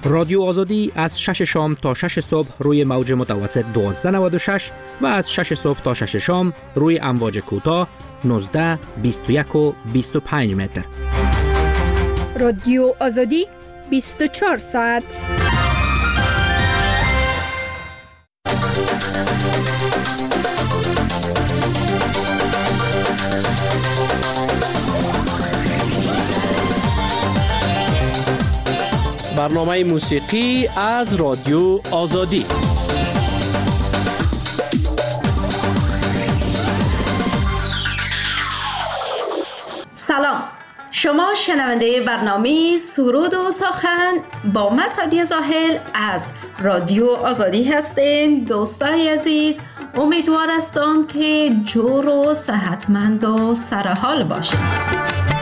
رادیو آزادی از 6 شام تا 6 صبح روی موج متوسط 1296 و از 6 صبح تا 6 شام روی امواج کوتاه 19، 21 و 25 متر. رادیو آزادی 24 ساعت. برنامه موسیقی از رادیو آزادی. سلام، شما شنونده برنامه سرود و سخن با مسعدی زاهل از رادیو آزادی هستین. دوستای عزیز، امیدوار هستم که جور و صحتمند و سرحال باشید.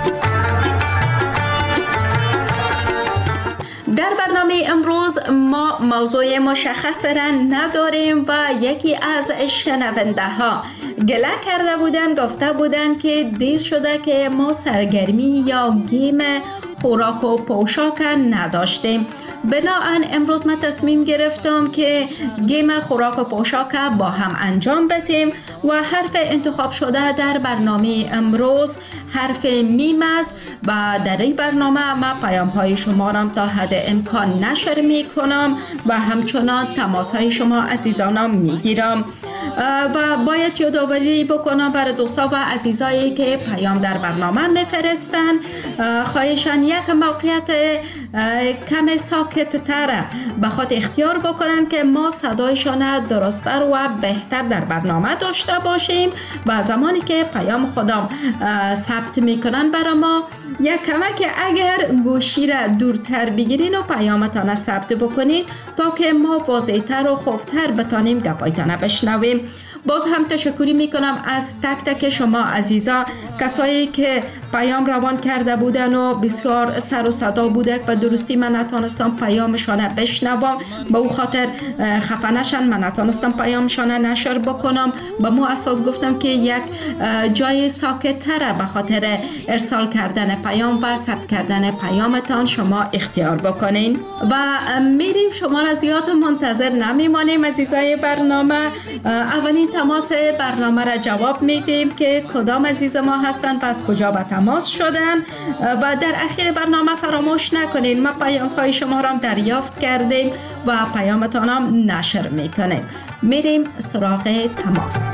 در برنامه امروز ما موضوع مشخص را نداریم و یکی از شنونده ها گله کرده بودن، گفته بودن که دیر شده که ما سرگرمی یا گیم خوراک و پوشاک نداشتیم. بنابراین امروز من تصمیم گرفتم که گیم خوراک و پوشاک با هم انجام بدیم و حرف انتخاب شده در برنامه امروز حرف میم است و در این برنامه ما پیام های شما را تا حد امکان نشر می کنم و همچنان تماس های شما عزیزانم می گیرم و باید یادآوری بکنم برای دوستا و عزیزایی که پیام در برنامه میفرستن، خواهشان یک موقعیت کم ساکت تر به خود اختیار بکنن که ما صدایشان درست‌تر و بهتر در برنامه داشته باشیم و زمانی که پیام خودم ثبت میکنن برای ما یک کمک اگر گوشی را دورتر بگیرین و پیامتان ثبت بکنین تا که ما واضح‌تر و خوبتر بتانیم گپایتان بشنویم. باز هم تشکری میکنم از تک تک شما عزیزا، کسایی که پیام روان کرده بودن و بسیار سر و صدا بوده و درستی من نتونستم پیامشان بشنوم، به او خاطر خفه نشن، من نتونستم پیامشان نشر بکنم. به مو اساس گفتم که یک جای ساکت تر به خاطر ارسال کردن پیام و ثبت کردن پیامتان شما اختیار بکنین و میریم. شما را زیاد منتظر نمیمانیم عزیزای برنامه. اولین تماس برنامه را جواب میدیم که کدام عزیز ما هستن و از کجا به تماس شدن و در اخیر برنامه فراموش نکنین ما پیام های شما را دریافت کردیم و پیامتان هم نشر میکنیم. میریم سراغ تماس.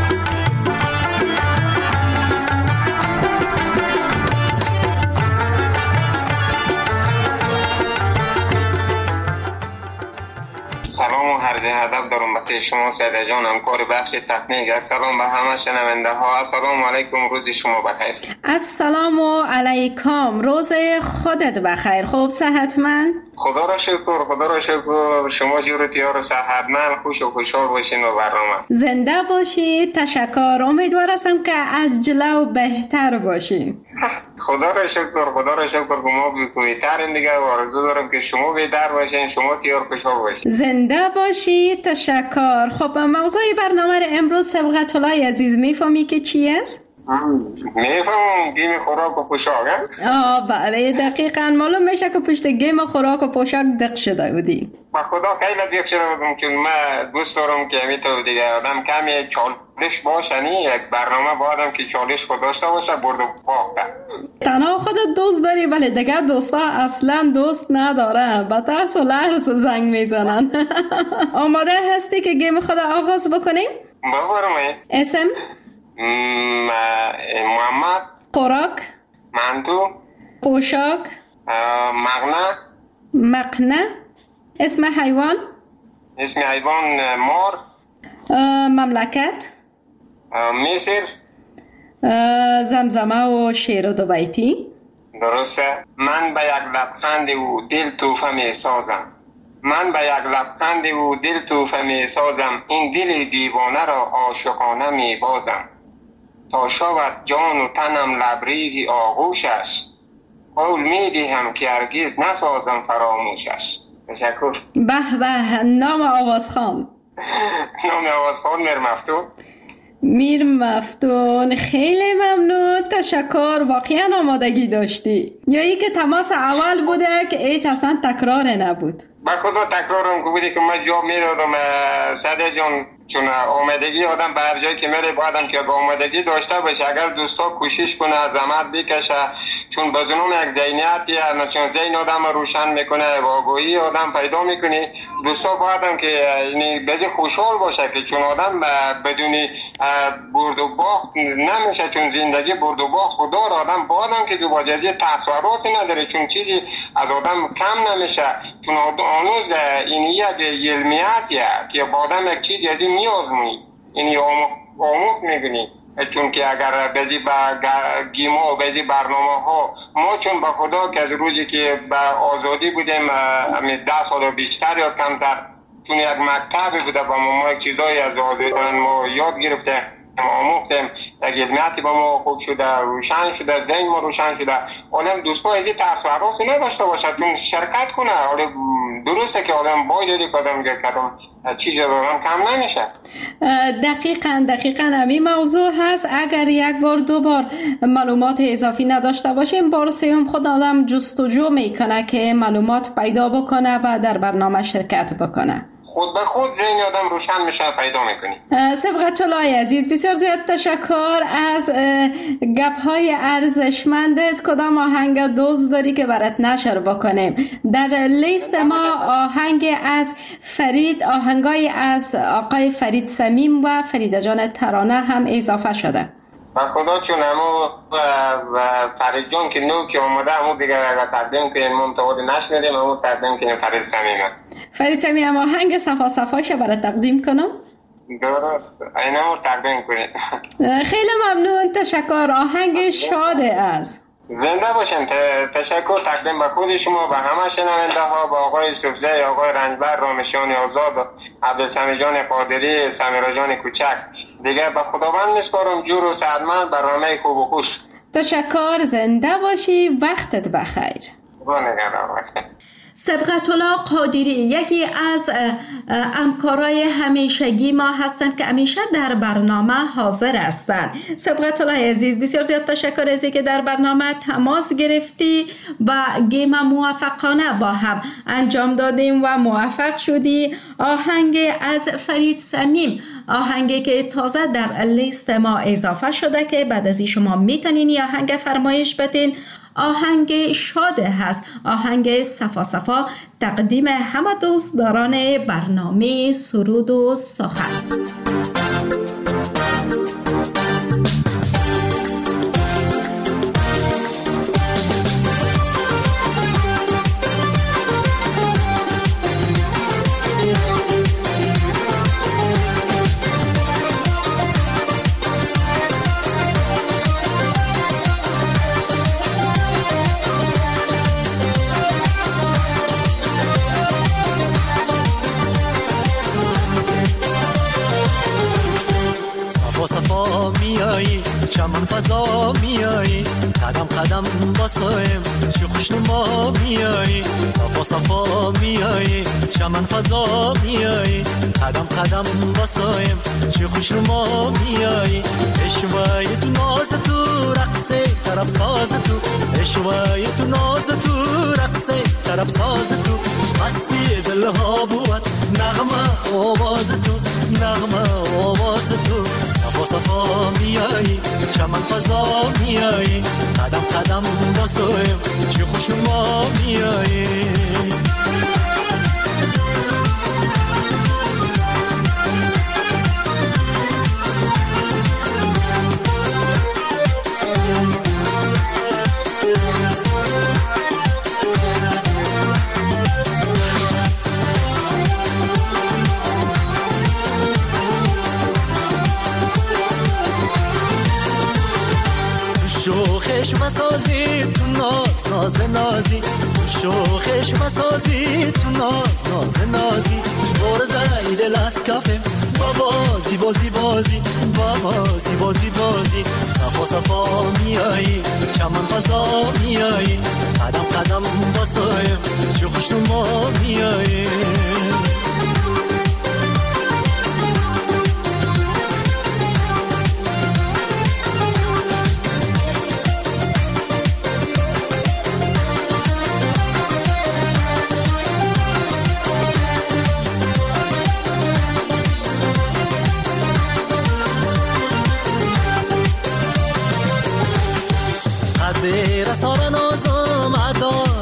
سلام و عرض ادب دارم به شما سیده جان، همکار بخش تکنیک. یک سلام به همه شنونده ها. السلام علیکم، روز شما بخیر. السلام علیکم، روز خودت بخیر. خوب صحتمند؟ خدا را شکر، خدا را شکر. شما جورتیار و صحتمند، خوش و خوشحال باشین و برنامه زنده باشید. تشکر. امیدوار هستم که از جلو بهتر باشید. خدا را شکر، خدا را شکر که ما بهترین دیگه و آرزو دارم که شما بهتر باشین، شما تیار خوشحال باشین. زنده باشید. تشکر. خب موضوع برنامه را امروز سبقت الله عزیز میفهمی که چی است؟ میفهمم، گیم خوراک و پوشاک. بله دقیقاً. معلوم میشه که پشت گیم خوراک و پوشاک دق شده بودی. با خدا خیلی دق شده بودم که من دوست دارم که میتونه دیگه آدم کمی چالش باشه، یک برنامه با آدم که چالش خود داشته باشه، برد و باخته. تنها خودت دوست داری ولی دیگه دوستا اصلا دوست ندارن، با ترس و لرز زنگ میزنن. آماده هستی که گیم خود آغاز بکنیم؟ بفرمایید. اسم؟ محمد. خوراک؟ منتو. پوشاک؟ مقنعه. اسم حیوان؟ اسم حیوان مار. مملکت؟ مصر. زمزمه و شعر و دو بیتی؟ درسته. من به یک لبخند او دل توفه می سازم. من به یک لبخند او دل توفه می سازم. این دل دیوانه را عاشقانه می بازم. تا شود جان و تنم لبریزی آغوشش. قول می دهم که هرگز نسازم فراموشش. تشکر. به به. نام آوازخوان؟ نام آوازخوان میر مفتوح. میر مفتون، خیلی ممنون، تشکر. واقعا آمادگی داشتی یا ای که تماس اول بوده که هیچ اصلا تکرار نبود؟ با خدا تکرارم که بودی که من جواب میدادم ساده جان، چون آمادگی آدم به هر جایی که میره باید که آمادگی داشته باشه. اگر دوستا کوشش کنه زحمت بکشه، چون بزنون یک ذهنیتی چون ذهن آدم روشن میکنه و آگاهی آدم پیدا میکنه. دوستا باید که یعنی بازی خوشحال باشه که چون آدم بدون برد و باخت نمیشه، چون زندگی برد و باخت خدا آدم باید که دو باجازی ترس و راسی نداره، چون چیزی از آدم کم نمیشه. چون هنوز این یک علمیتیه که با آدم یک چیزی از این میازمونی، این آموخت میگنی. چون که اگر بزی با گیما و بزی برنامه ها ما چون با خدا که از روزی که به آزادی بودیم 10 سال بیشتر یا کمتر، چون یک مکتبی بوده با ما یک چیزایی از آزادی ما یاد گرفتیم، آموختیم، یک علمیتی با ما خوب شده، روشن شده، ذهن ما روشن شده. آدم دوستا از این ترس و هراسی نداشته باشه، چون شرکت کنه. درسته که آدم باید که آدم کردم چیزی دارم کم نمیشه. دقیقاً همین موضوع هست. اگر یک بار دو بار معلومات اضافی نداشته باشیم، بار سوم خود آدم جستجو میکنه که معلومات پیدا بکنه و در برنامه شرکت بکنه. خود به خود ذهن آدم روشن میشه، پیدا میکنی. سبقت الله عزیز، بسیار زیاد تشکر از گپ‌های ارزشمندت. کدام آهنگ دوست داری که برات نشر بکنیم؟ در لیست ما آهنگ از فرید، آهنگای از آقای فرید صمیم و فریده جان ترانه هم اضافه شده. با خدا چون همو فرید جان که نو که آمده همو دیگه تقدیم کنیم، منتقاد نشنیدیم، همو تقدیم کنیم فرید صمیمه. فرید صمیم آهنگ صفا صفایش برای تقدیم کنم؟ درست، این همو تقدیم کنیم. خیلی ممنون، تشکر. آهنگ شاده از زنده باشین. تشکر تقدیم به خود شما، به همه شنونده ها، با آقای سبزه، آقای رنجبر، رامشان آزاد، عبدالسمی جان قادری، سمیرا جان کوچک. دیگه به خداوند میسپارم. جور و سعادتمند، برنامه خوب و خوش. تشکر، زنده باشی، وقتت بخیر. خدا نگهدار. سبقت الله قادری یکی از همکارای همیشگی ما هستند که همیشه در برنامه حاضر هستند. سبقت الله عزیز، بسیار زیاد تشکر از اینکه در برنامه تماس گرفتی و گیم موفقانه با هم انجام دادیم و موفق شدی. آهنگ از فرید صمیم، آهنگی که تازه در لیست ما اضافه شده که بعد از این شما میتونین یا آهنگ فرمایش بدین. آهنگ شاده هست، آهنگ صفا صفا، تقدیم همه دوستداران برنامه سرود و سخن. چمن فضا میایی، قدم قدم باسایم، چه خوشنما میایی. صفا صفا میایی، چمن فضا میایی، قدم قدم باسایم، چه خوشنما میایی. اشوای تو ناز تو رقصه طرب ساز تو، اشوای تو ناز تو رقصه طرب ساز تو. مستی دلها بود نغمه آواز تو، نغمه آواز تو. صفا صفا میایی، چمن فضا میایی، قدم قدم باسایم، چه خوشنما میایی. شوخش مسازی تو ناز ناز نازی، شوخش مسازی تو ناز ناز نازی. برده دل از کفم بازی بازی بازی، بازی بازی بازی. صفا صفا میایی، چمن فضا میایی، قدم قدم باسایم، چه خوشنما میایی.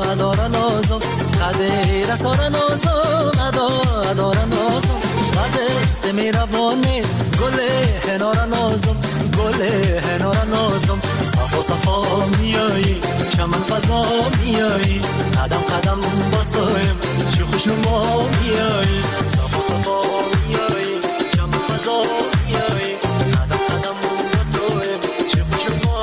اداره نازم قدر سر نازم اداره نازم دست میربانه گل هنار نازم گل هنار نازم صفا صفا میایی چمن فضا میایی قدم قدم باسایم چی خوشنما میایی صفا صفا میایی چمن فضا میایی قدم قدم باسایم چی خوشنما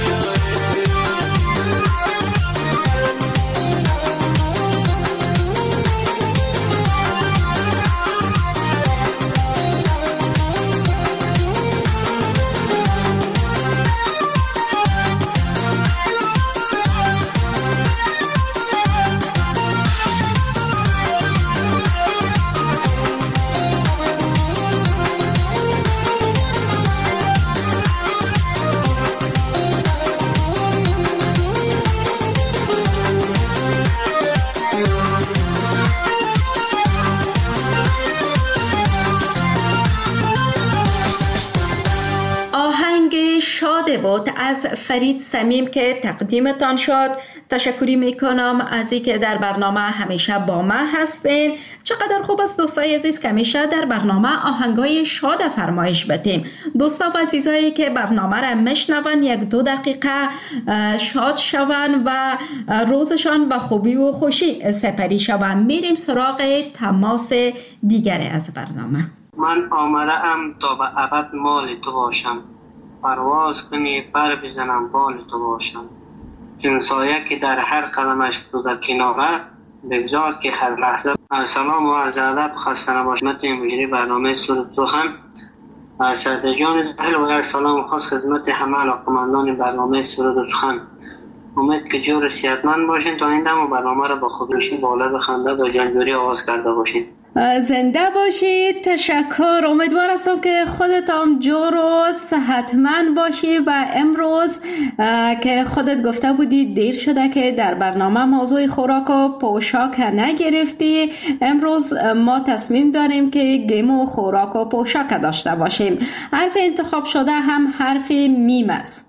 بود از فرید صمیم که تقدیمتان شد. تشکری میکنم از اینکه در برنامه همیشه با من هستین. چقدر خوب است دوستای عزیز که همیشه در برنامه آهنگای شاد فرمایش بدیم. دوستا و عزیزایی که برنامه را میشنون 1-2 دقیقه شاد شون و روزشان با خوبی و خوشی سپری شون. میریم سراغ تماس دیگری از برنامه. من آمده ام تا به ابد مال تو باشم، پرواز کنی پر بزنم بال تو باشم. چون سایه که در هر قدمش تو در کناره، بگذار که هر لحظه. سلام و عرض ادب، خسته نباشید. متن مجری برنامه سرود سخن ارشد جان زحل و یک سلام خاص خدمت همه علاقمندان برنامه سرود سخن. امید که جور صحتمند باشین تا این دم و برنامه را با خودروشی بالا بخنده و جانجوری آغاز کرده باشین. زنده باشید. تشکر. امیدوار هستم که خودت هم جور و صحتمند باشی و امروز که خودت گفته بودی دیر شده که در برنامه موضوع خوراک و پوشاک نگرفتی. امروز ما تصمیم داریم که گیم و خوراک و پوشاک داشته باشیم. حرف انتخاب شده هم حرف میم است.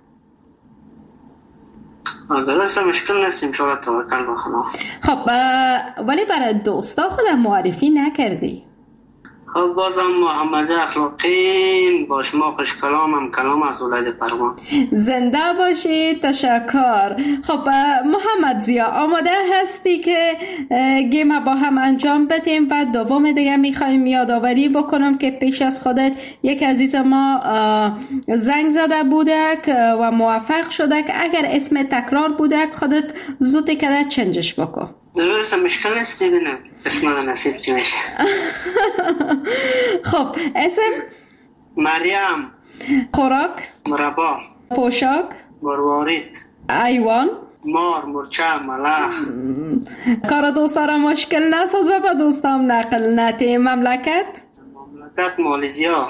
درسته، مشکل نیست، انشاءالله توکل به خدا. خب ولی برای دوستا خودم معرفی نکردی. خب بازم محمد اخلاقی با شما خوش کلامم، کلام از ولایت پروان. زنده باشید. تشکر. خب محمد زیا آماده هستی که گیم با هم انجام بدیم و دوم دیگه میخوایم یادآوری بکنم که پیش از خودت یک عزیز ما زنگ زده بودک و موفق شدک. اگر اسم تکرار بودک خودت زود که چنجش بکن. درسته، مشکل نیست. ببینم اسم را نصیب چی میشه. خب اسم مریم. خوراک مربا. پوشاک مروارید. ایوان مار مرچه ملخ. کار دوستا را مشکل نساز و با دوستام نقل نتی. مملکت مالزیا.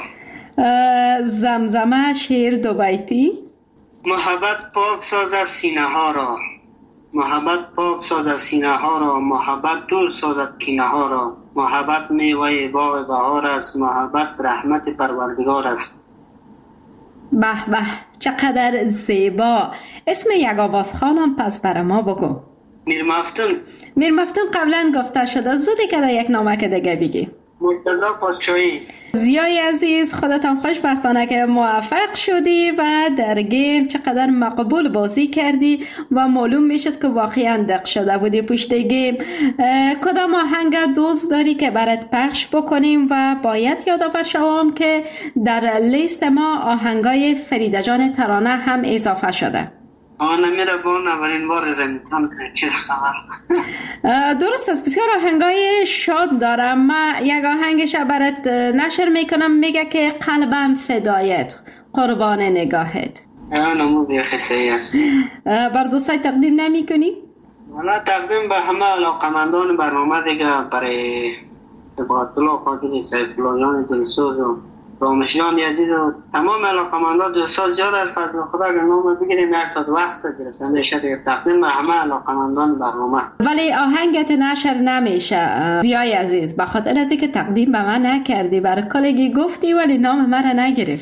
زمزمه شعر دو بیتی. محبت پاک ساز از سینه ها را، محبت پاک سازد سینه ها را، محبت دور سازد کینه ها را. محبت میوه باغ بهار است، محبت رحمت پروردگار است. به به چقدر زیبا. اسم یک آواز خانم پس برای ما بگو. میر مفتون قبلا گفته شده، زودی که یک نامه که دیگه بگی. مرتضی پادشاهی. زیای عزیز خودتان خوشبختانه که موفق شدی و در گیم چقدر مقبول بازی کردی و معلوم میشد که واقعا دق شده بودی پشت گیم. کدام آهنگ دوست داری که برات پخش بکنیم و باید یادآور شوم که در لیست ما آهنگای فریده جان ترانه هم اضافه شده. نمیره با اولین بار رمیتم چه خبر. درست است، بسیار آهنگای شاد دارم. من یک آهنگش برات نشر میکنم، میگه که قلبم فدایت، قربان نگاهت. نمو بیخی صحیح است. بر دوستای تقدیم نمی کنی؟ والا تقدیم به همه علاقمندان برنامه دیگه، برای سباعت الله خاطری، سیف الله جان دلسوز و رامش جان عزیز و تمام علاقمندان. دوستا زیاد از فضل خدا اگر نام بگیریم 1 ساعت وقت گرفتن میشه دیگه. تقدیم به همه علاقمندان برنامه. ولی آهنگت نشر نمیشه زیای عزیز، به خاطر از اینکه تقدیم به من نکردی. برای کلگی گفتی ولی نام من نگرفتی.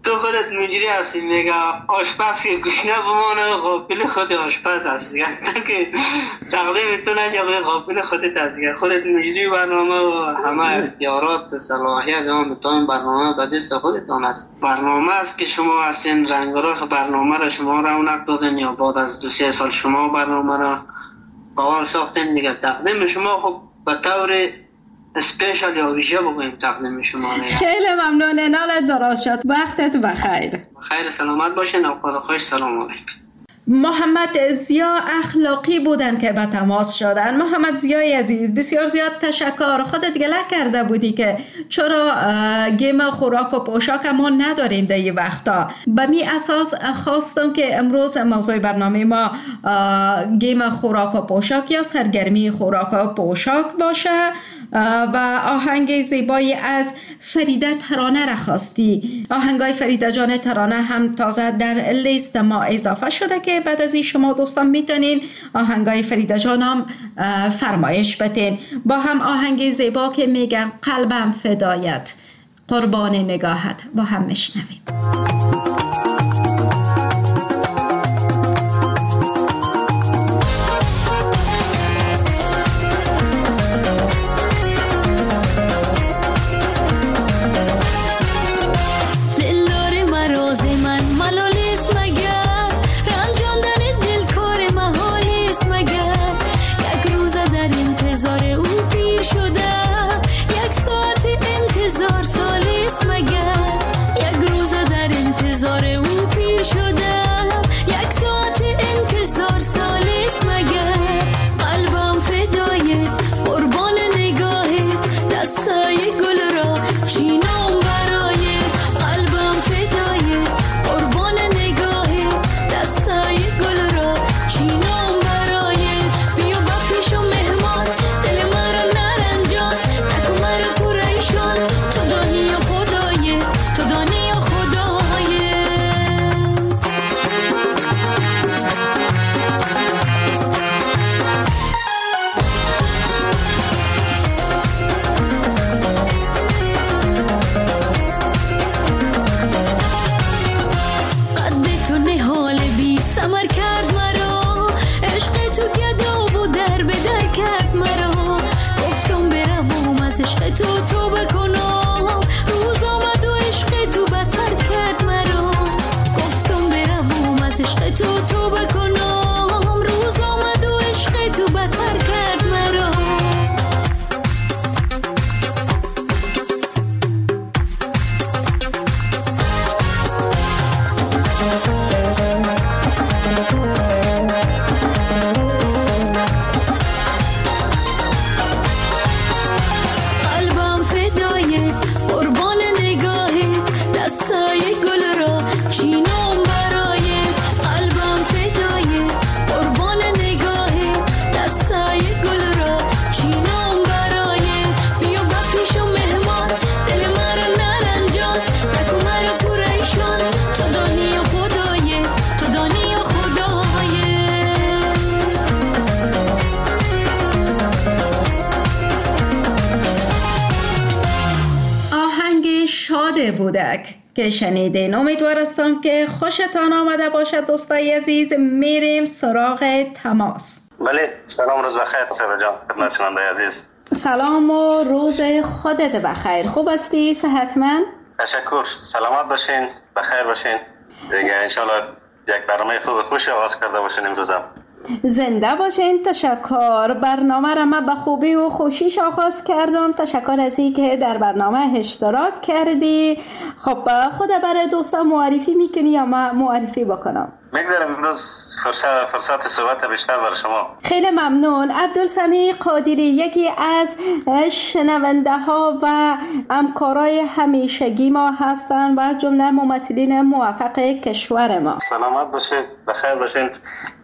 تو خودت مجری هستی، میگه آشپز که گوشنه بمانه قابل خود آشپز هستی که تقدیم تو نشه قابل خودت هستی، خودت مجری برنامه و همه اختیارات صلاحیت هم میتونیم برنامه به دست خودتان است. برنامه است که شما هستین رنگاراش برنامه را شما رونق دادن یا بعد از 2-3 سال شما برنامه را باور ساختین دیگه تقدیم شما خب به طور اسپیشال یا ویژه بگویم تقدیم شما. خیلی ممنون، نالت درست شد، وقتت بخیر. خیر سلامت باشین و خدا خوش. سلام علیکم. محمد زیا اخلاقی بودن که به تماس شدن. محمد زیای عزیز بسیار زیاد تشکر. خودت گله کرده بودی که چرا گیم خوراک و پوشاک ما نداریم در این وقتا. به می اساس خواستم که امروز موضوع برنامه ما گیم خوراک و پوشاک یا سرگرمی خوراک و پوشاک باشه و آهنگ زیبایی از فریده ترانه را خواستی. آهنگای فریده جان ترانه هم تازه در لیست ما اضافه شده که بعد از این شما دوستان میتونین آهنگای فریده جان هم فرمایش بتین. با هم آهنگ زیبا که میگه قلبم فدایت، قربان نگاهت، با هم میشنویم. بودک که شنیدین. امیدوارستم که خوشتان آمده باشد دوستای عزیز. میریم سراغ تماس. بله، سلام، روز بخیر صاحب جان، خدمت شنونده عزیز. سلام و روز خودت بخیر. خوب هستی؟ صحتمند؟ تشکر، سلامت باشین، بخیر باشین. دیگه انشالله یک برنامه خوش آغاز کرده باشین امروزم. زنده باشین. تشکر. برنامه را من به خوبی و خوشیش آغاز کردم. تشکر از این که در برنامه اشتراک کردی. خب خود برای دوستان معرفی میکنی یا من معرفی بکنم؟ میگذارم امروز فرصت صحبت بیشتر برای شما. خیلی ممنون. عبدالسمیع قادری یکی از شنونده ها و همکارای همیشگی ما هستند و از جمله ممثلین موفق کشور ما. سلامت باشید، بخیر باشید.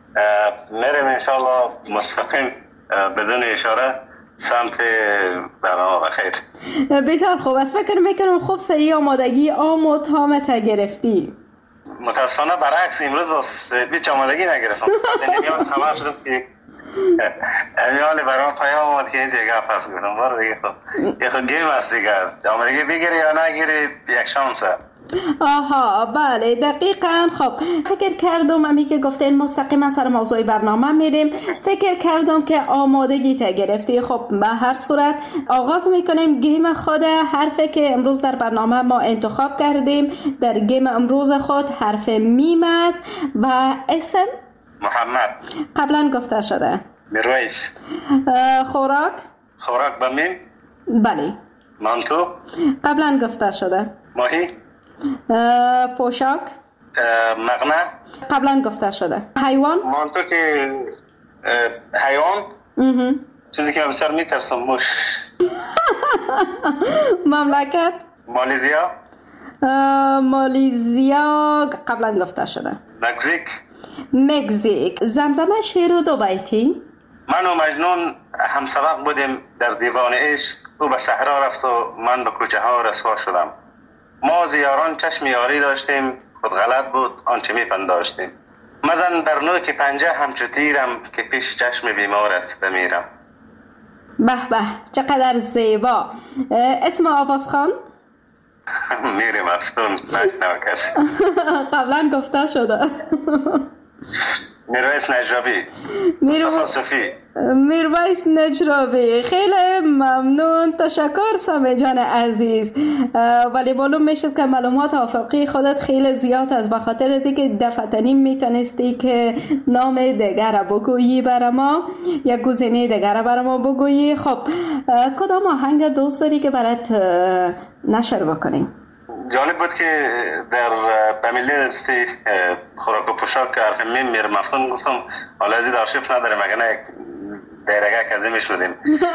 میریم انشالله مستقیم بدون اشاره سمت برنامه. بخیر. بسیار خوب است. فکر میکنم خوب صحیح آمادگی آم و تامت گرفتی. متاسفانه برعکس امروز باز هیچ آمادگی نگرفتم. همه شدم که امیال برام پیام آمد که این دیگه پس گفتم بار دیگه خب یه خود گیم است دیگه آمدگی بگیری یا نگیری یک شانسه. آها بله دقیقاً. خب فکر کردم امی که گفتین مستقیما سر موضوع برنامه میریم، فکر کردم که آمادگی تا گرفتی. خب به هر صورت آغاز میکنیم گیم خود. حرفی که امروز در برنامه ما انتخاب کردیم در گیم امروز خود حرف میم است و اسم محمد قبلا گفته شده. میرویس. خوراک به میم. بله. مانتو قبلا گفته شده. ماهی. پوشاک مغنه قبلا گفته شده. حیوان مانتو که حیوان چیزی که من بسیار میترسم موش. مملکت مالزیا قبلا گفته شده. مکزیک. زمزمه شعر و دو بیتی. من و مجنون هم سبق بودیم در دیوان عشق، او به صحرا رفت و من به کوچه ها رسوا شدم. ما زیاران چشم یاری داشتیم، خود غلط بود آنچه میپنداشتیم. مزن در نوک پنجه همچو تیرم که پیش چشم بیمارت بمیرم. به به چقدر زیبا. اسم آوازخان؟ میری مفتون نشنو کسی. قبلا گفته شده. میرویس نجرابی. مصطفی صوفی. میرویس نجرابی. خیلی ممنون، تشکر سمی جان عزیز. ولی معلوم میشد که معلومات افقی خودت خیلی زیاد است، به خاطر از اینکه دفعتنی میتونستی که نام دیگر بگویی برای ما، یک گزینه دیگر برای ما بگویی. خب کدام آهنگ دوست داری که برات نشر بکنیم؟ جالب بود که در بمیلی دستی خوراک و پوشاک حرف میم میره مفتون گفتم حالا ازید آرشیف نداره مگه نه دیرگه کزی میشنودیم.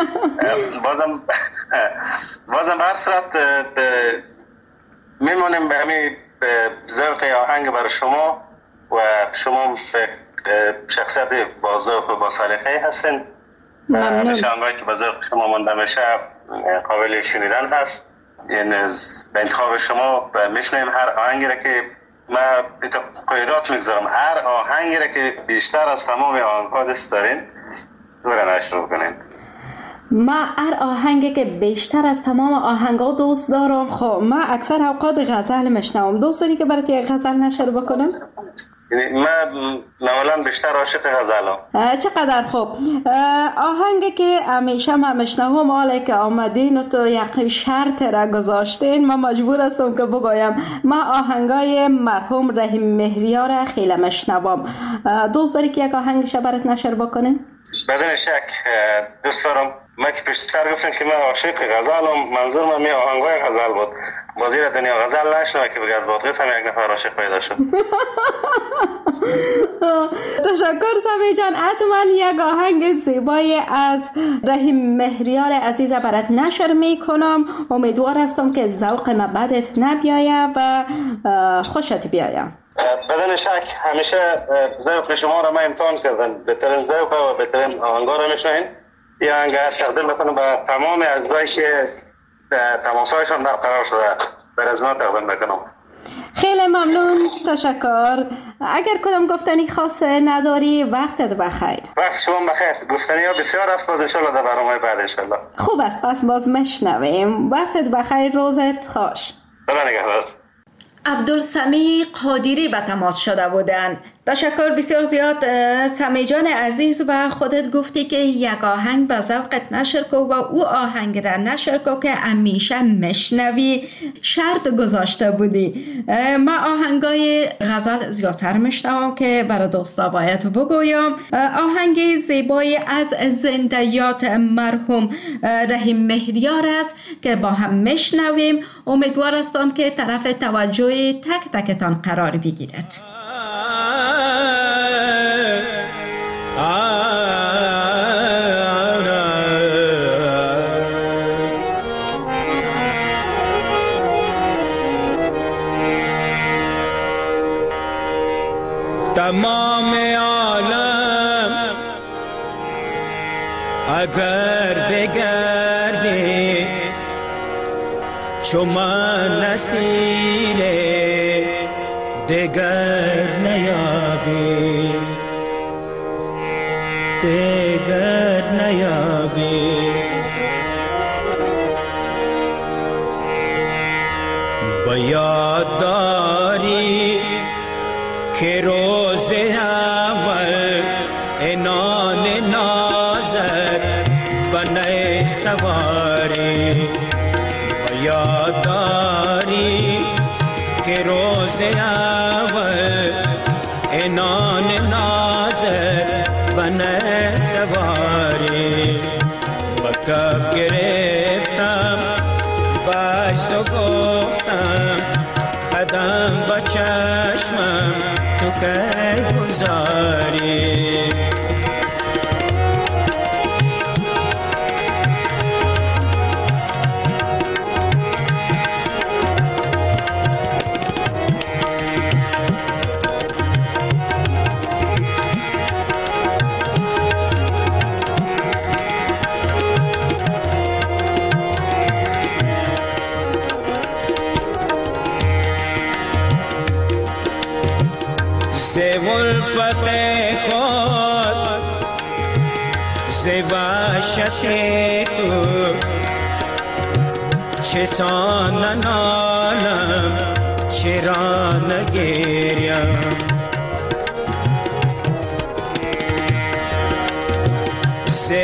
بازم هر صورت میمونیم به همی ذوق آهنگ برای شما و شما شخصیت با ذوق و با سلیقه هستین. همیشه آنگاهی که با ذوق شما مونده میشه قابل شنیدن هست. این به انتخاب شما میشنیم هر آهنگی را که ما قیدات میگذارم، هر آهنگی را که بیشتر از تمام آهنگ‌ها دوست دارین دوره نشر کنین. ما هر آهنگی که بیشتر از تمام آهنگ‌ها دوست دارم. خب ما اکثر اوقات غزل میشنوم. دوست داری که برات یک غزل نشر بکنم؟ من معمولا بیشتر عاشق غزلم. چقدر خوب. آهنگی که همیشه من میشنوم حالا که آمدین و تو یک شرط را گذاشتین من مجبور هستم که بگویم. من آهنگای مرحوم رحیم مهریار خیلی میشنوم. دوست داری که یک آهنگش برات نشر بکنیم؟ بدون شک دوست دارم. ما که پیشتر گفتم که من عاشق غزلم، منظور من آهنگای غزل بود. بازی را دنیا غزل نشنوه که بگه از بادغیس هم یک نفر عاشق پیدا شد. تشکر سمی جان. حتما یک آهنگ زیبای از رحیم مهریار عزیز برات نشر میکنم. امیدوار هستم که ذوق ما بدت نبیایه و خوشت بیایه. بدون شک همیشه ذوق شما را من امتحان کردم. بهترین ذوق و بهترین آهنگا را میشنوین. یا آهنگ تقدیم میکنم به تمام اعضایی که تماسهایشان برقرار شده بر از ما تقدیم میکنم. خیلی ممنون، تشکر. اگر کدام گفتنی خاصه نداری وقتت بخیر. وقت شما بخیر. گفتنی ها بسیار است، باز انشالله در برنامه بعد انشالله. خوب است، پس باز مشنویم. وقتت بخیر، روزت خوش. خدا نگهدار. عبدالسمیع قادری به تماس شده بودند. تشکر بسیار زیاد سمی جان عزیز. و خودت گفتی که یک آهنگ به ذوقت نشر کو و او آهنگ را نشر کو که همیشه مشنوی. شرط گذاشته بودی. من آهنگای غزل زیادتر میشنوم که برای دوستا باید بگویم. آهنگ زیبای از زنده‌یات مرحوم رحیم مهریار است که با هم میشنویم. امیدوار هستم که طرف توجه تک تکتان قرار بگیرد. تمام عالم اگر بگردی چو من نسیر دگر نیابی نداری. با یاد داری که روز اول انان نازت بنای سواری. با یاد داری که روز اول انان نازت بنای سواری. با کف گرفتم باش و گفتم قدم با چشمم تو که گذاری. ز ولفت خود ز وحشت تو چسان ننالم چرا نگریم. ز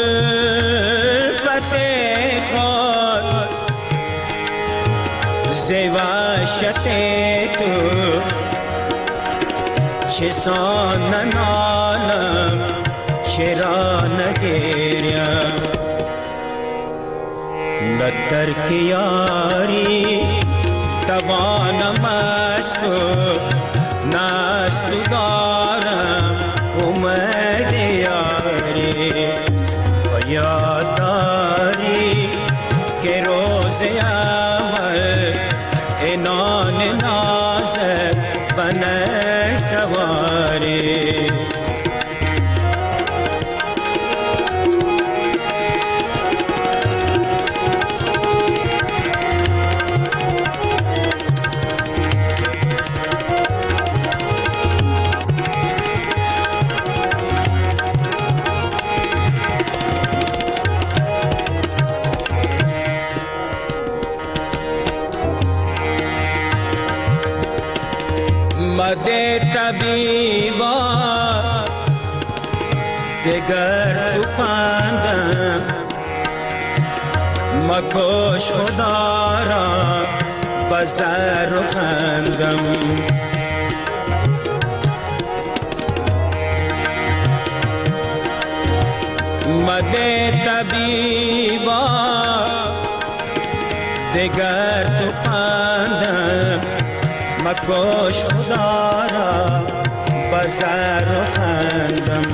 ولفت خود ز وحشت تو چسان ننالم چرا نگریم. نه ترک یاری توانم از تو نه از تو دارم امید یاری. و یاد داری که روز اول انان نازت بنای سواری. مده طبیبا دگر تو پندم مکش خدا را بزر و خندم. مده طبیبا دگر تو پندم مکش خدا را بزر و خندم.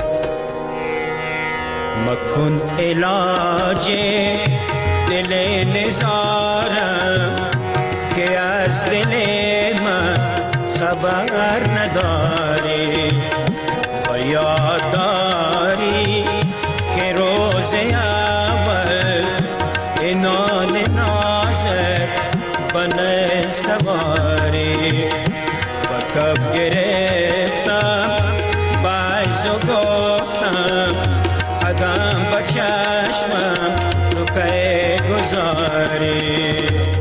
مکن علاج دل نزارم که از دل من خبر نداری. و یاد داری که روز اول انان نازت بنای سواری. و کف گرفتم باز و گفتم قدم با چشمم تو که گذاری.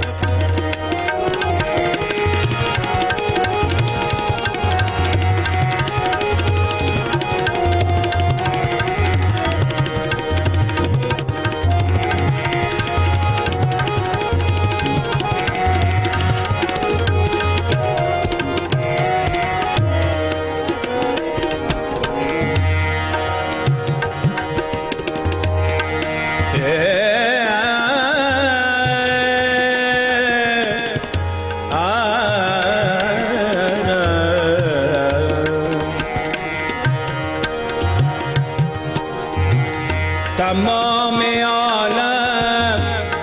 تمام عالم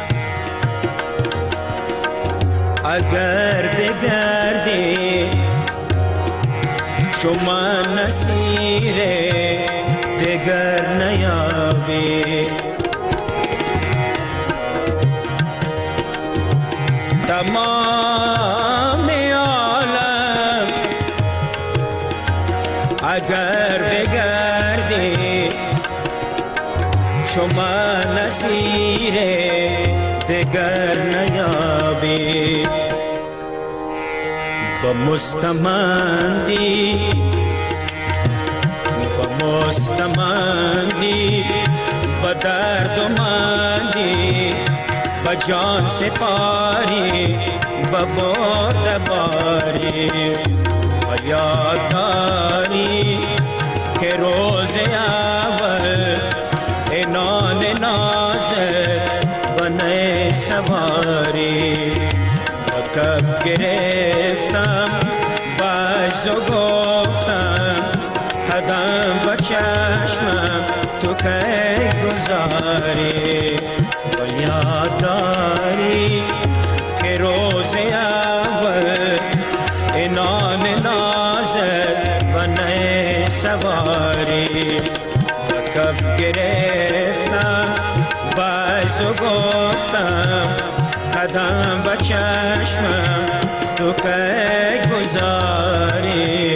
اگر بگردی چو من اسیر دگر نیابی. تمام عالم اگر بگردی چو شما نصیر دگر نیابی با مستمندی با درد و مندی با جان سپاری با باد باری با یادداری که روز اول نان نازد و نی سواری با کف گرفتم باز و گفتم قدم با چشمم تو که گذاری و یادداری که روز اول نان نازد و نی سواری و کف گرفتم باز و گفتم قدم با چشمم تو که گذاری.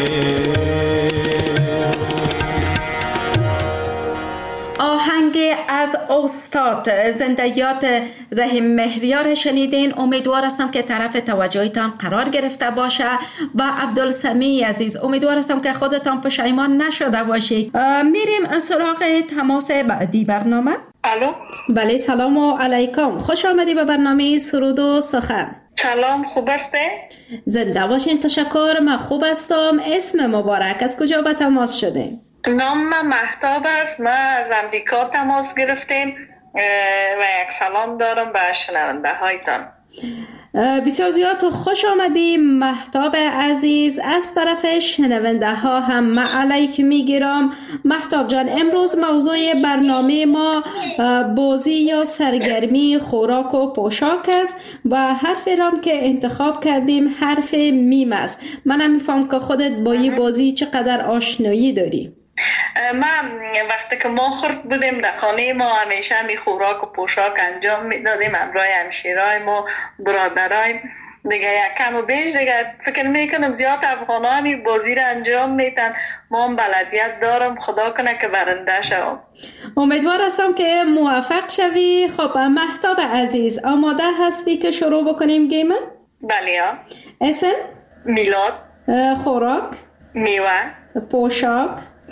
آهنگ از استاد زندگیات رحیم مهریار شنیدین. امیدوار هستم که طرف توجهتان قرار گرفته باشه. و عبدالسمیع عزیز امیدوار هستم که خودتان پشیمان نشده باشید. میریم سراغ تماس بعدی برنامه. الو. بله سلام علیکم، خوش آمدی به برنامه سرود و سخن. سلام، خوب هسته؟ زنده باشین. تشکر، من خوب هستم. اسم مبارک، از کجا به تماس شدین؟ نام من مهتاب است. ما از امریکا تماس گرفتیم و یک سلام دارم به شنونده هایتان. بسیار زیاد خوش آمدی مهتاب عزیز. از طرف شنونده ها هم من علیک میگیرم. مهتاب جان، امروز موضوع برنامه ما بازی یا سرگرمی خوراک و پوشاک است و حرف رام که انتخاب کردیم حرف میم است. من میفهم که خودت با این بازی چقدر آشنایی داری. من وقتی که ما خرد بودیم در خانه ما همیشه می خوراک و پوشاک انجام میدادیم همراه همشیرای ما، برادرایم دیگه. یک کم و بیش دیگه فکر میکنم زیاد افغانا همی بازی را انجام میتن. ما هم بلدیت دارم، خدا کنه که برنده شوم. امیدوار هستم که موفق شوی. خب مهتاب عزیز، آماده هستی که شروع بکنیم گیم؟ بله. اسم؟ میلاد. خوراک؟ میوه. پوشاک؟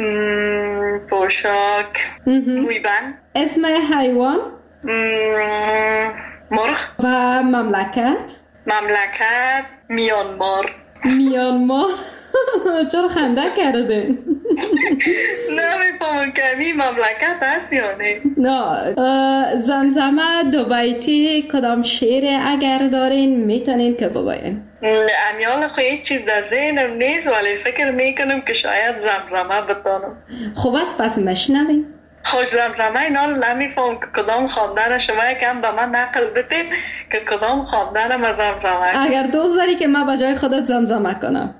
پوشاک مویبند. اسم حیوان؟ مرغ. و مملکت؟ مملکت میانمار. میانمار. چرا خنده کردین؟ نمیفهمم که این مملکت هست یا نه. نه. زمزمه دو بیتی کدام شعر اگر دارین میتونین که بگوین؟ امیال خو هیچ چیز در ذهنم نیست ولی فکر میکنم که شاید زمزمه بتانم. خوب است پس مشنویم. خوش زمزمه اینا رو نمیفهم که کدام خواندن شما یکم به من نقل بدید که کدام خواندن ما زمزمه. اگر دوست داری که من به جای خودت زمزمه کنم.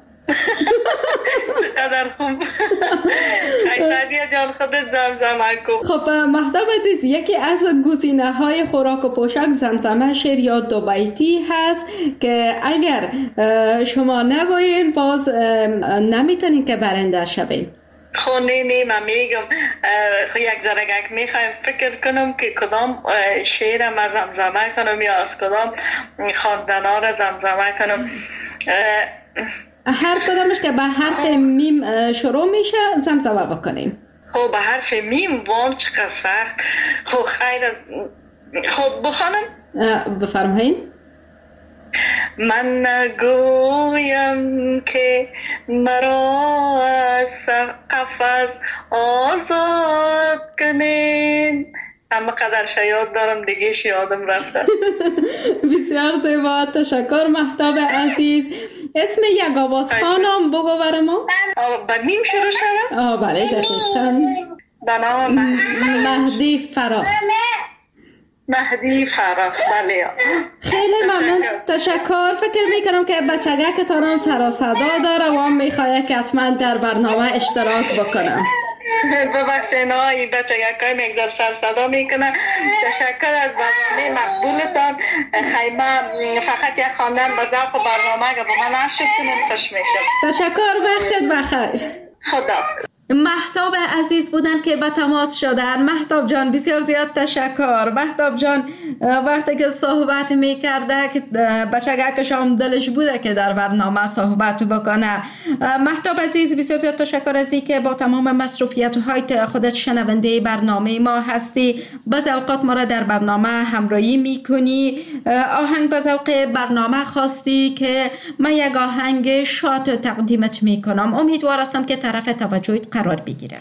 چقدر خوب. خیلیه جان خودت زمزمه کن. خب مهتاب عزیز، یکی از گزینه های خوراک و پوشاک زمزمه شعر یا دو بیتی هست که اگر شما نگوین باز نمیتونین که برنده شوین. خب نه من میگم یک ذره میخوایم فکر کنم که کدام شعر ما زمزمه کنم یا از کدام خواندن ها را زمزمه کنم. هر کدامش که به حرف میم شروع میشه زمزمه بکنیم. خب به حرف میم وام چقدر سخت. خب خیر از خب بخوانم. بفرمایید. من نگویم که مرا از قفس آزاد کنین. اما قدر شیاد دارم دیگه یادم رفته. بسیار زیبا، تشکر مهتاب عزیز. اسم یک آواز خانم بگو بر ما. با میم شروع شدم؟ بله دقیقاً. به نام مهدی فراخ. مهدی فراخ. بله. خیلی ممنون، تشکر. فکر میکنم که بچگکتان سر و صدا داره و میخواد که حتما در برنامه اشتراک بکنم. ببخشین این بچگکای مقدار سر صدا میکنه. تشکر از برنامه مقبولتان. خیمه فقط یک خواندن به ذوق برنامه که با من عشق کنیم خوش میشه. تشکر، وقتت بخیر. خدا. مهتاب عزیز بودن که به تماس شدن. مهتاب جان بسیار زیاد تشکر. مهتاب جان وقتی که صحبت میکرده که بچگکش هم دلش بوده که در برنامه صحبت بکنه. مهتاب عزیز بسیار زیاد تشکر از اینکه با تمام مصروفیت های خودت شنونده برنامه ما هستی. بعض اوقات ما را در برنامه همراهی میکنی. آهنگ به ذوق برنامه خواستی که من یک آهنگ شاد تقدیمت میکنم. امیدوار هستم که طرف توجهت قرار بگیرد.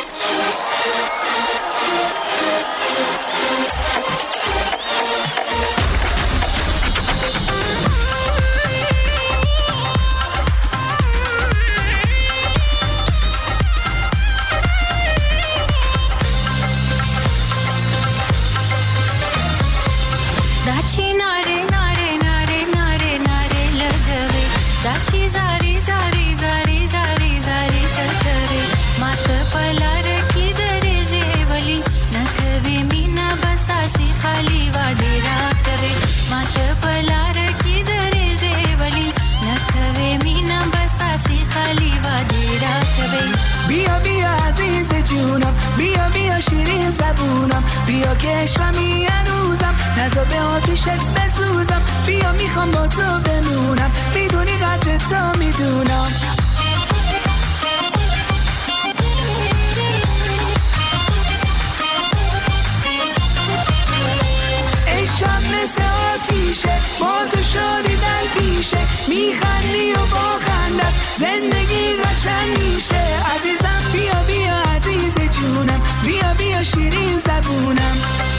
شیرین زبونم بیا که عشقمی هنوزم نزا به آتیشت بسوزم بیا میخوام با تو بمونم میدونی قدر تو میدونم عشقم مثل آتیشه با تو شادی در پیشه میخندی و با خندت زندگی قشنگ میشه عزیزم بیا بیا عزیز جونم بیا بیا شیرین زبونم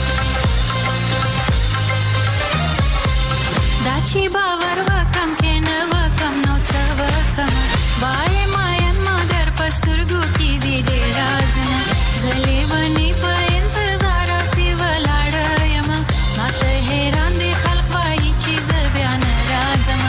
داچی باور وکم که نوکم نوڅه وکم بای ماین مادر پسترګو کې دی ډېر رازونه زلې ونی په انتظار سی ولاړ یم ماته حیران دي خلق وایي چې زه بیا نه راځم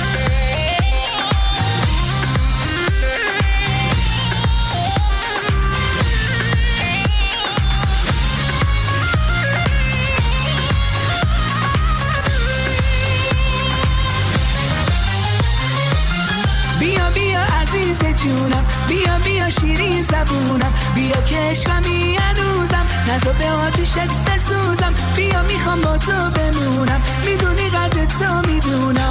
جونم بیا بیا شیرین زبونم بیا که عشقمی هنوزم نزا به آتیشت بسوزم بیا میخوام با تو بمونم میدونی قدر تو میدونم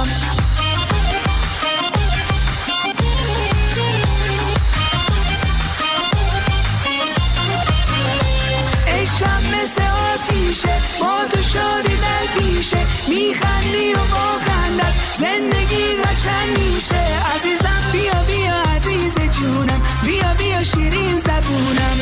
عشقم مثل آتیشه با تو شادی در پیشه میخندی و با خندت زندگی قشنگ میشه عزیزم بیا بیا عزیز جونم بیا بیا شیرین زبونم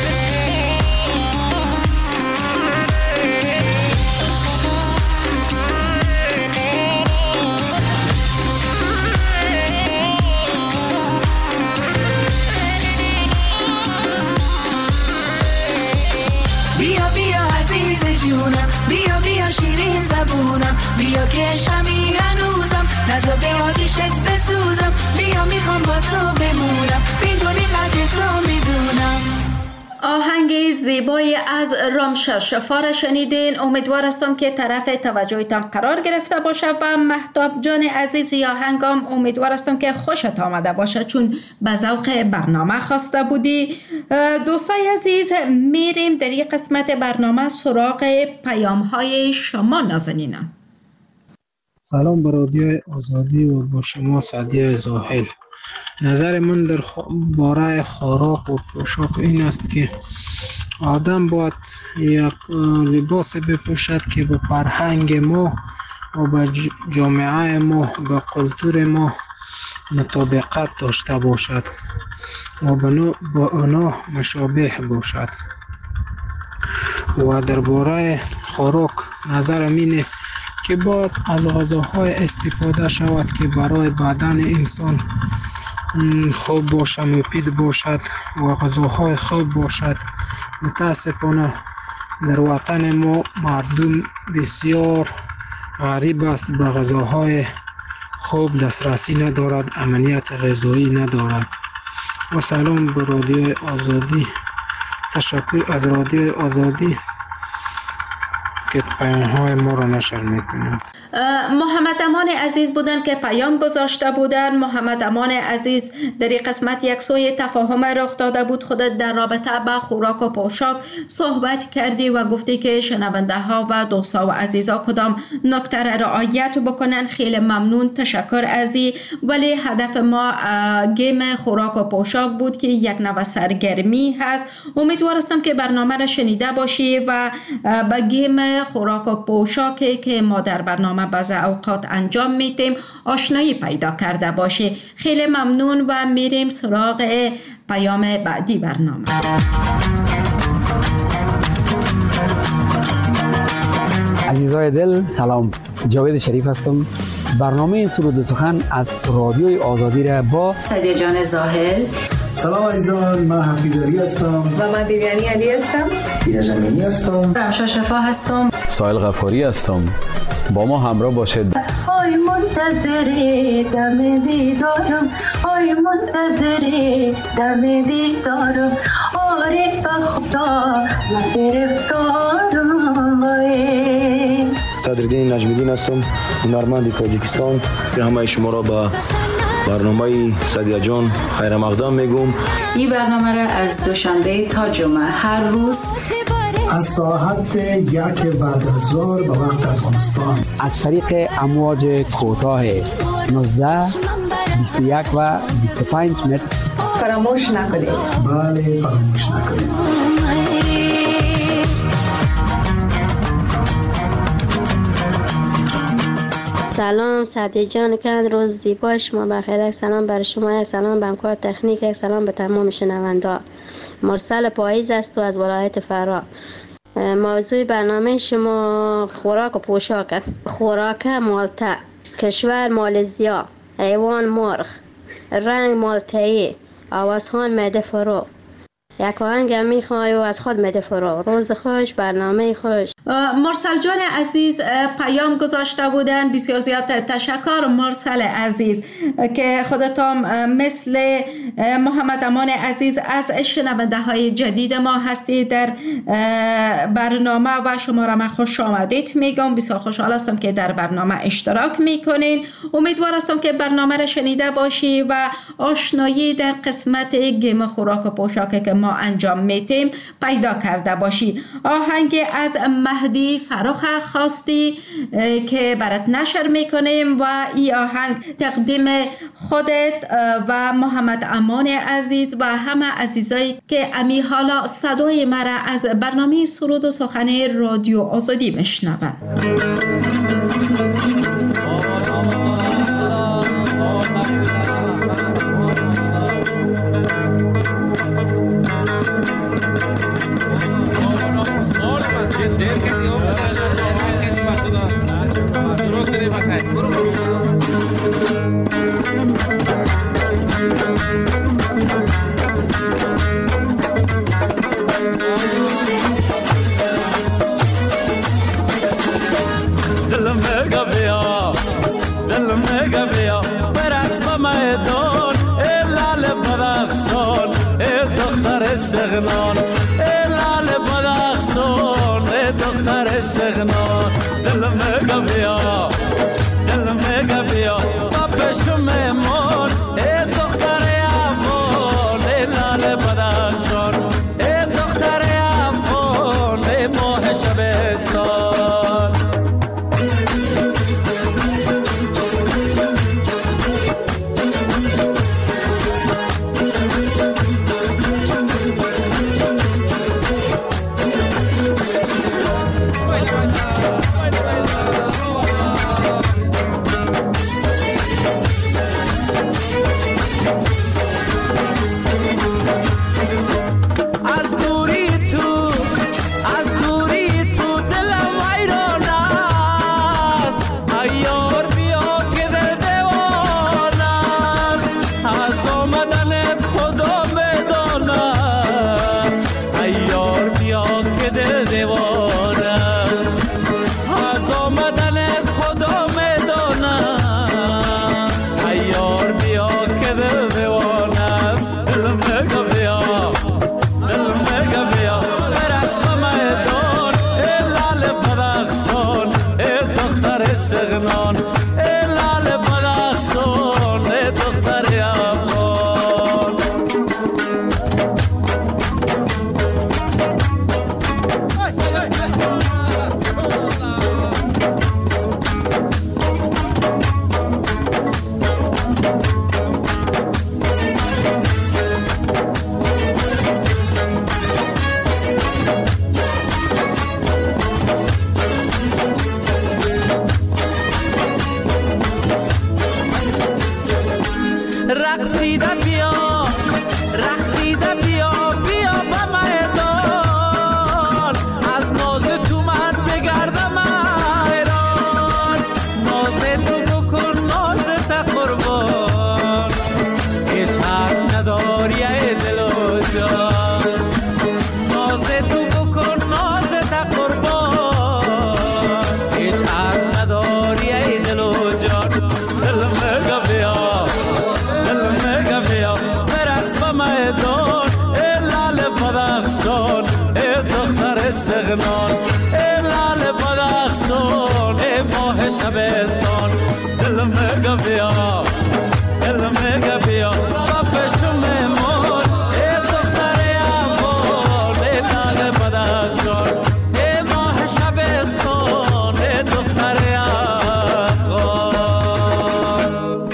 بیا بیا عزیز جونم بیا بیا شیرین زبونم بیا که عشقمی هنوزم نزا به آتیشت بسوزم بیا میخوام با تو بمونم میدونی قدر تو میدونم. آهنگ زیبای از رامشه شفا را شنیدین. امیدوار هستم که طرف توجهتان قرار گرفته باشه و مهتاب جان عزیزی آهنگام امیدوار هستم که خوشت آمده باشه چون به ذوق برنامه خواسته بودی. دوستای عزیز میریم در یک قسمت برنامه سراغ پیام های شما نازنینم. سلام به رادیو آزادی و با شما سعدیه زاهل. نظر من در باره خوراک و پوشاک این است که آدم باید یک لباس بپوشد که به فرهنگ ما و به جامعه ما به کلتور ما مطابقت داشته باشد و با آنها مشابه باشد. و در باره خوراک نظرم اینه که باید از غذاهای استفاده شود که برای بدن انسان خوب باشد، مفید باشد و غذاهای خوب باشد. متاسفانه در وطن ما مردم بسیار غریب است، به غذاهای خوب دسترسی ندارد، امنیت غذایی ندارد. و سلام به رادیو آزادی. تشکر از رادیو آزادی که پیام‌های ما را نشر میکنیم. محمد امان عزیز بودن که پیام گذاشته بودن. محمد امان عزیز در این قسمت یک سوی تفاهم رخ داده بود. خودت در رابطه با خوراک و پوشاک صحبت کردی و گفتی که شنونده ها و دوستا و عزیزا کدام نکته را رعایت بکنن. خیلی ممنون، تشکر ازی. ولی هدف ما گیم خوراک و پوشاک بود که یک نوع سرگرمی هست. امیدوارم که برنامه را شنیده باشی و با گیم خوراک و پوشاکی که ما در برنامه بعض اوقات انجام میدیم آشنایی پیدا کرده باشی. خیلی ممنون و میریم سراغ پیام بعدی برنامه. عزیزای دل سلام، جاوید شریف هستم. برنامه سرود و سخن از رادیوی آزادی را با سعدیه جان زاهل. سلام عزیزان، من حفیظ علی هستم و من دیویانی علی هستم. دیجمینی هستم. رمشا شفا هستم. سایل غفاری هستم. با ما همراه باشید. آی منتظر دم دیدارم، آی منتظر دم دیدارم، عارف خدا و گرفتارم وای. صدرالدین نجمیدین هستم، هنرمند تاجیکستان. به همه شما را با برنامه سعدیه جان خیر مقدم میگم. این برنامه را از دوشنبه تا جمعه هر روز از ساعت 1 بعد از ظهر به وقت افغانستان از طریق امواج کوتاه 19 21 و 25 متر فراموش نکنید. بله، فراموش نکنید. سلام سعدیه جان، کند روز زیبا شما بخیر. سلام بر شما، سلام به همکار تکنیک، سلام به تمام شنوندا. مرسل پاییز است و از ولایت فرا. موضوع برنامه شما خوراک و پوشاک است. خوراک مالته، کشور مالزیا، حیوان مرغ، رنگ مالته‌ای، آوازخوان معده فرو. یک آهنگ میخوای و از خود میده فرو. روز خوش، برنامه خوش. مرسل جان عزیز پیام گذاشته بودن. بسیار زیاد تشکر مرسل عزیز که خودتان مثل محمد امان عزیز از شنونده های جدید ما هستی در برنامه و شما را من خوش آمدید میگم. بسیار خوشحال هستم که در برنامه اشتراک میکنین. امیدوار هستم که برنامه را شنیده باشی و آشنایی در قسمت گیم خوراک و پوشاک که ما انجام میتیم پیدا کرده باشی. آهنگ از مهدی فروخ خواستی که برات نشر میکنیم و این آهنگ تقدیم خودت و محمد امان عزیز و همه عزیزایی که امی حالا صدای مرا از برنامه سرود و سخن رادیو آزادی میشنوند. سغنان لال بدخشان دختر سغنان دلم گبیا با پشم مون دختر افغان لال بدخشان دختر افغان ماه شبستان. دیوانه از آمدن شغنان ای لال بدخشان ای دختر افغان رقصیده بیا رقصیده بیا بیا به میدان از ناز تو من بگردم حیران ناز تو بکن ناز تا قربان هیچ حرف نداری ای دل و جان ناز تو بکن ناز تا قربان هیچ حرف نداری ای دل و جان دلم بگا بیا ای دختر شغنان ای لال بدخشان ای ماه شبستان دلم بگا بیا دلم بگا بیا با پشم مون ای دختر افغان ای لال بدخشان ای ماه شبستان ای دختر افغان.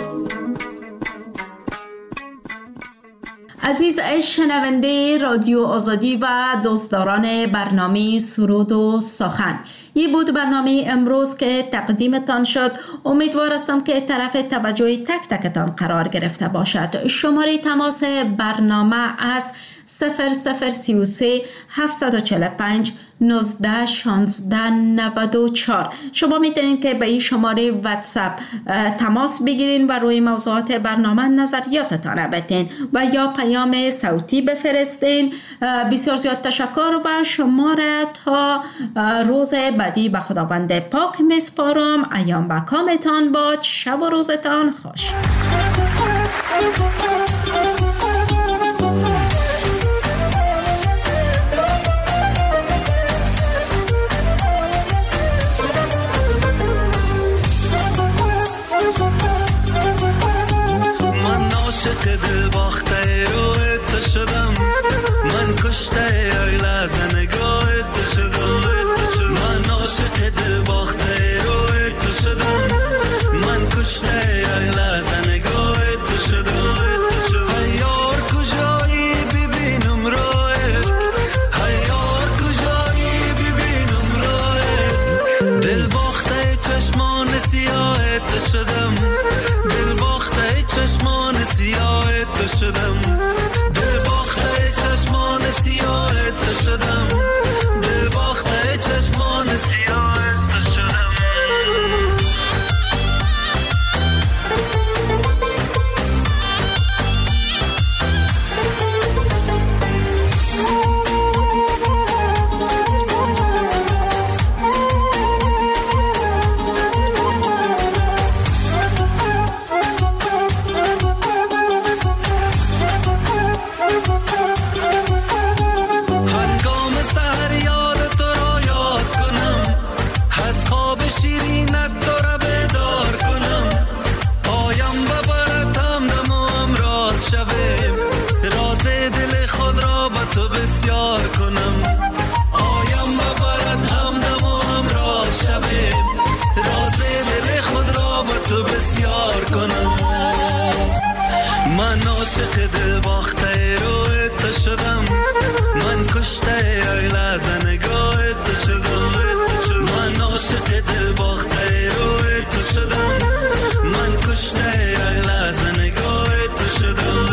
عزیز شنونده رادیو آزادی و دوستداران برنامه سرود و سخن، این بود برنامه امروز که تقدیمتان شد. امیدوار هستم که طرف توجه تک تکتان قرار گرفته باشد. شماره تماس برنامه از 0033 745 19 16 94. شما میتونید که به این شماره واتساپ تماس بگیرین و روی موضوعات برنامه نظریاتتان بدین و یا پیام صوتی بفرستین. بسیار زیاد تشکر و شما را تا روز بعدی به خداوند پاک میسپارم. ایام با کامتان باد. شب و روزتان خوش. عاشق دل باخته روی تو شدم من کشته ای لحظه نگاه تو شدم من عاشق دل باخته روی تو شدم من کشته ای لحظه نگاه تو شدم ای یار کجایی ببینم روی ای یار کجایی ببینم روی دل باخته چشمان سیاه تو شدم دل باخته چشمان سیاه تو شدم دل باخته چشمان سیاه تو شدم دل باخته چشمان سیاه تو شدم. عاشق دل باخته روی تو شدم من کشته ای لحظه نگاه تو شدم من عاشق دل باخته روی تو شدم من کشته ای لحظه نگاه تو شدم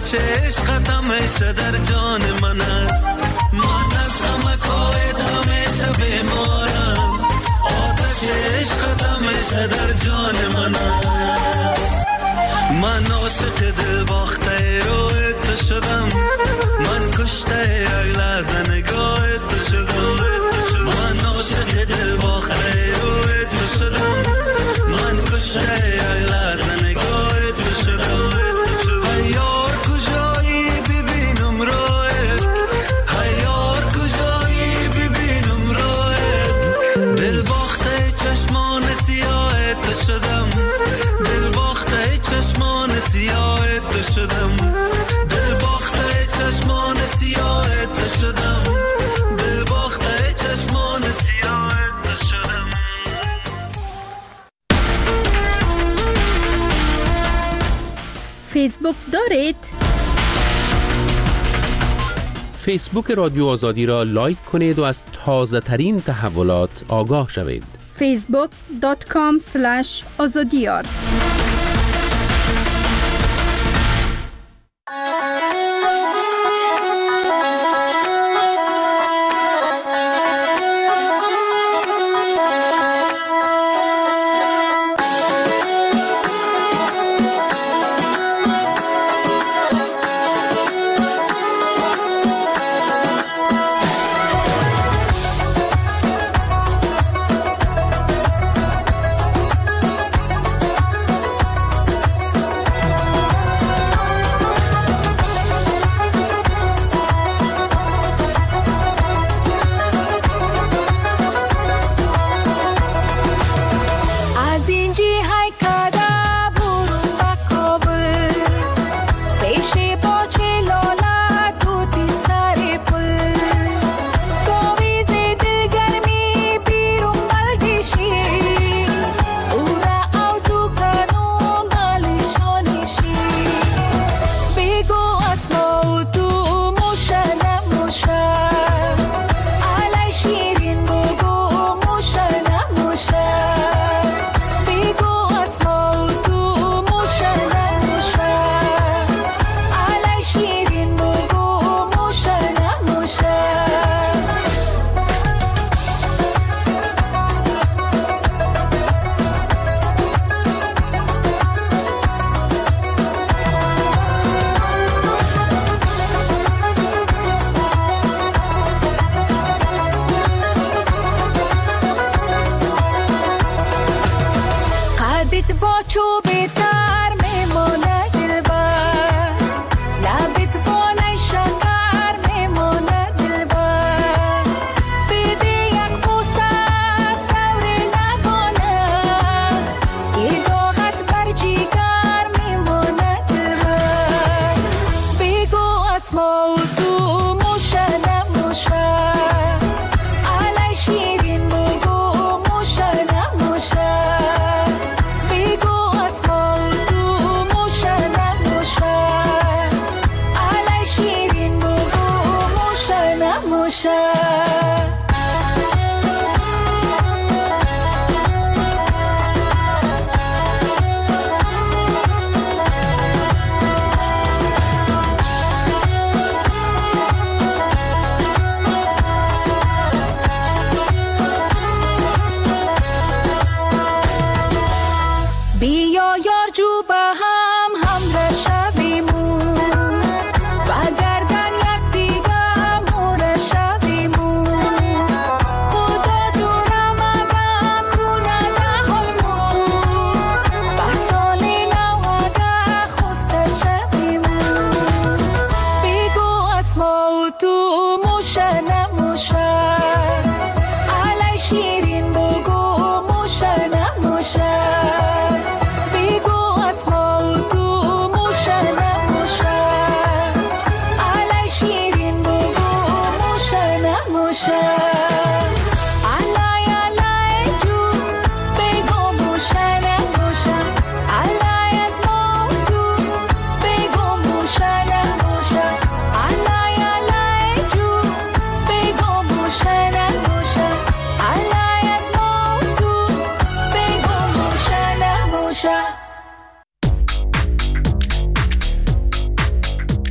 آتش عشقت همیشه در جان من است. من از غمک‌هایت همیشه بیمارم. آتش عشقت همیشه در جان من است. من عاشق دل باخته روی تو شدم. من کشته یک لحظه نگاه تو شدم. من عاشق دل باخته روی تو شدم. من کشته یک لحظه نگاه تو شدم. ای یار کجایی ببینم رویت. ای یار کجایی ببینم رویت. دل باخته چشمان سیاه تو شدم. دل باخته چشمان سیاه تو شدم. دل باخته چشمان سیاه تو شدم. دل باخته چشمان سیاه تو شدم. فیسبوک دارید؟ فیسبوک رادیو آزادی را لایک کنید و از تازه ترین تحولات آگاه شوید. facebook.com/azadiyar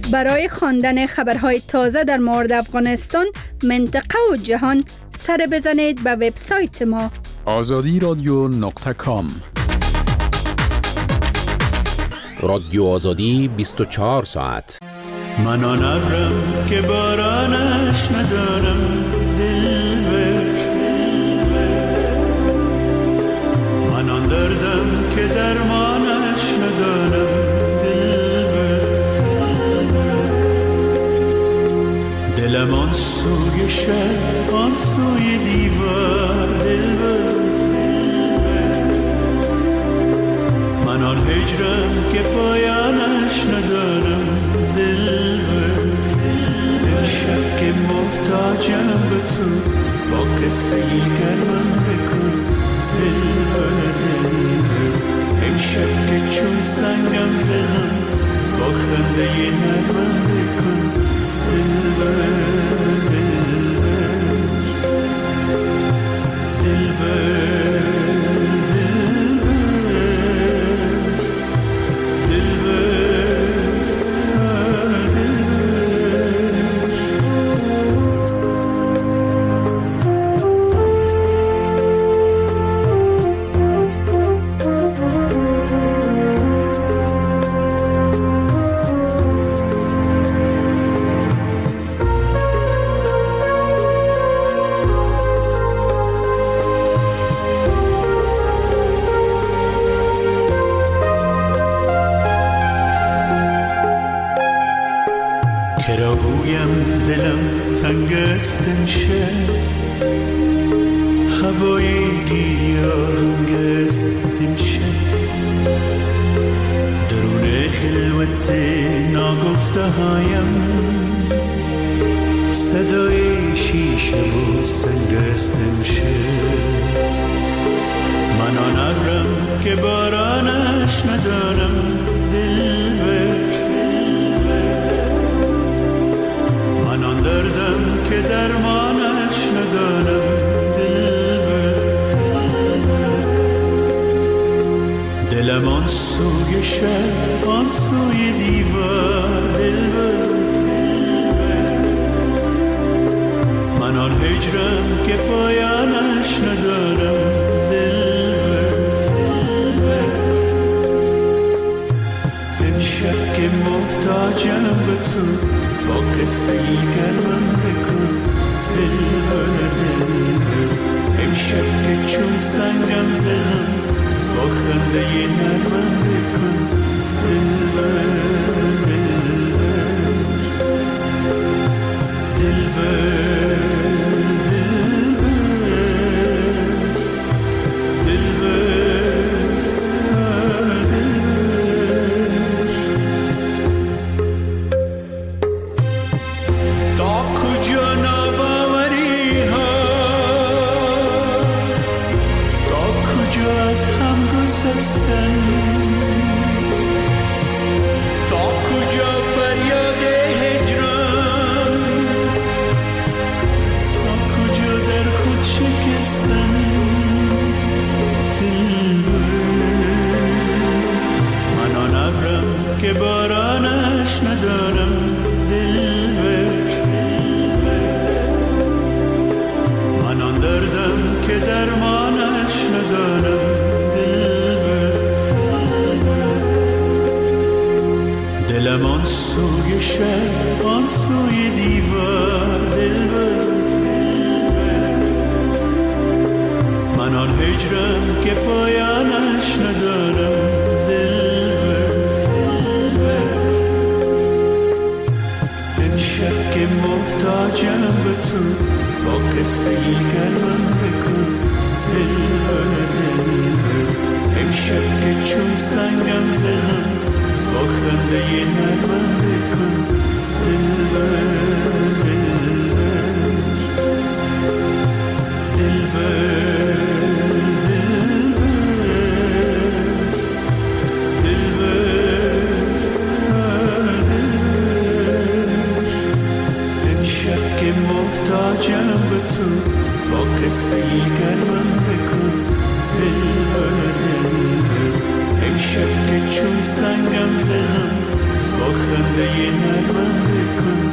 برای خواندن خبرهای تازه در مورد افغانستان، منطقه و جهان سر بزنید به وبسایت ما azadiradyo.com. رادیو آزادی 24 ساعت. من آن ابرم که بارانش ندارم دلبر، من آن دردم که درمانش ندارم دلبر، دلم آن سوی شب آن سوی دیوار دلبر، من آن هجرم که پایانش ندارم دلبر، این شب که محتاجم به تو با قصه ای گرمم بکن دلبر، این شب که چون سنگم زدم با خنده نرمم بکن دلبر، کرا گویم دلم تنگ است امشب، هوای گیرانگ است امشب، درون خلوت ناگفته هایم صدای شیشه و سنگ است امشب، من آن ابرم که بارانش ندارم دلبر، من آن دردم که درمانش ندارم دلبر، دلم آن سوی شب آن سوی دیوار دلبر، من آن هجرم که پایانش ندارم دلبر، این شب که محتاجم به تو با قصه ای گرمم بکن دلبر، امشب که چون سنگم زدم با خنده نرمم بکن دلبر، دلبر که بارانش ندارم دلبر، من آن دردم که درمانش ندارم دلبر، دلم آن سوی شب آن سوی دیوار دلبر، من آن هجرم که پایانش ندارم دلبر، این شب که محتاجم به تو با قصه ای گرمم بکن دلبر، این شب که چون سنگم زدم با خنده نرمم بکن دلبر، دلبر محتاجم به تو با قصه ای گرمم بکن دلبر، امشب که چون سنگم زدم با خنده نرمم بکن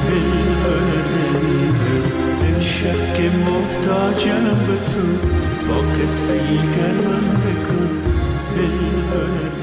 دل شب که محتاجم به تو با قصه ای گرمم بکن دل